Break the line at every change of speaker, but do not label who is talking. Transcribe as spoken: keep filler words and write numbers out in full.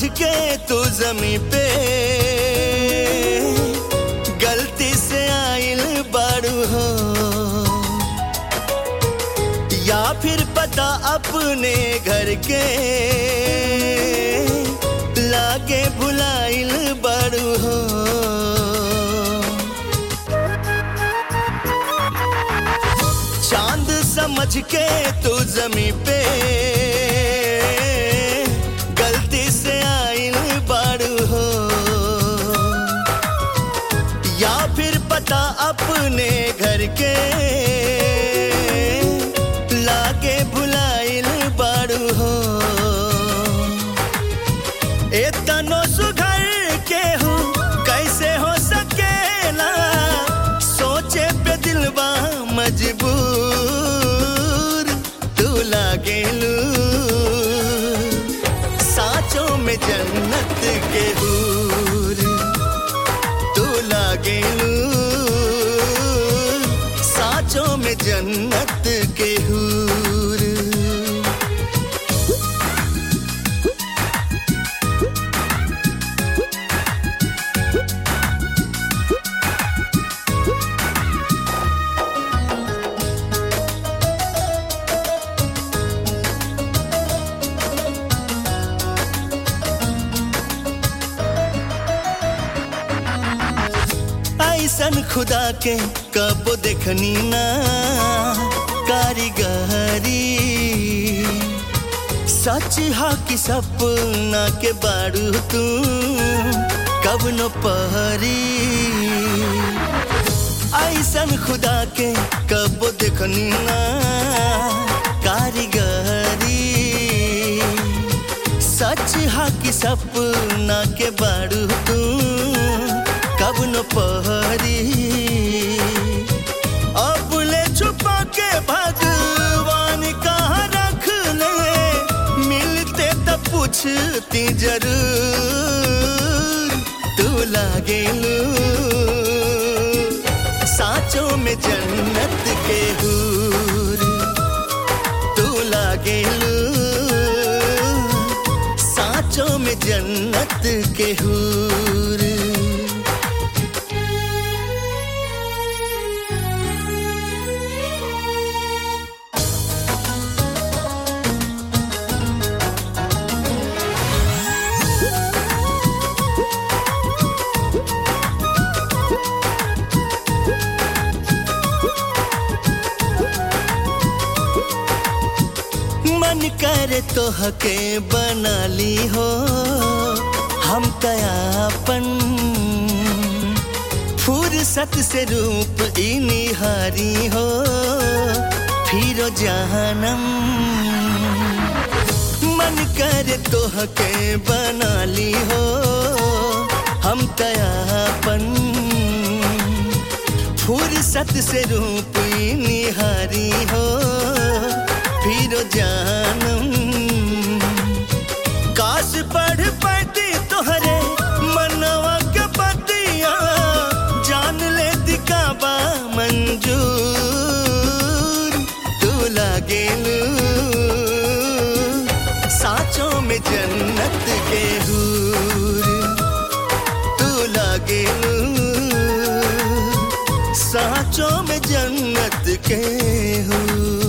के तू ज़मीं पे गलती से आइल बारू हो या फिर पता अपने घर के लागे भुलाइल बारू हो चांद समझ के तू ज़मीं पे गलती से आइल बारू हो या फिर पता अपने घर के लागे भुलाइल बारू हो एतनो सुघर के हूँ कैसे हो सकेला सोचे पे दिलवा मजबूर तू लागेलू साँचों में जन्नत के हूर तू लागेलू साँचों में जन्नत के हूर ऐसन खुदा के कबो देखनी ना कारीगरी सच हा कि सपना के बारू तू कब न पहरी ऐसन खुदा के कबो देखनी ना कारीगरी सच हा कि सपना के बारू तू कब न पहरी अब ले छुपा के भगवान कहाँ रख ले मिलते तब पूछती जरूर तू लागेलू साँचों में जन्नत के हूर तू लागेलू साँचों में जन्नत के हूर मन करे तो हके बना ली हो हम तयापन फुर्सत से रूप ई निहारी हो फिरो जहनम मन करे तो हके बना ली हो हम तयापन फुर्सत से रूप ई निहारी हो फिरो जानम काश पढ़ पाती तोहरे मनवा के बतिया जान ले दिकाबा मंजूर तू लागेलू साँचों में जन्नत के हूर तू लागेलू साँचों में जन्नत के हूर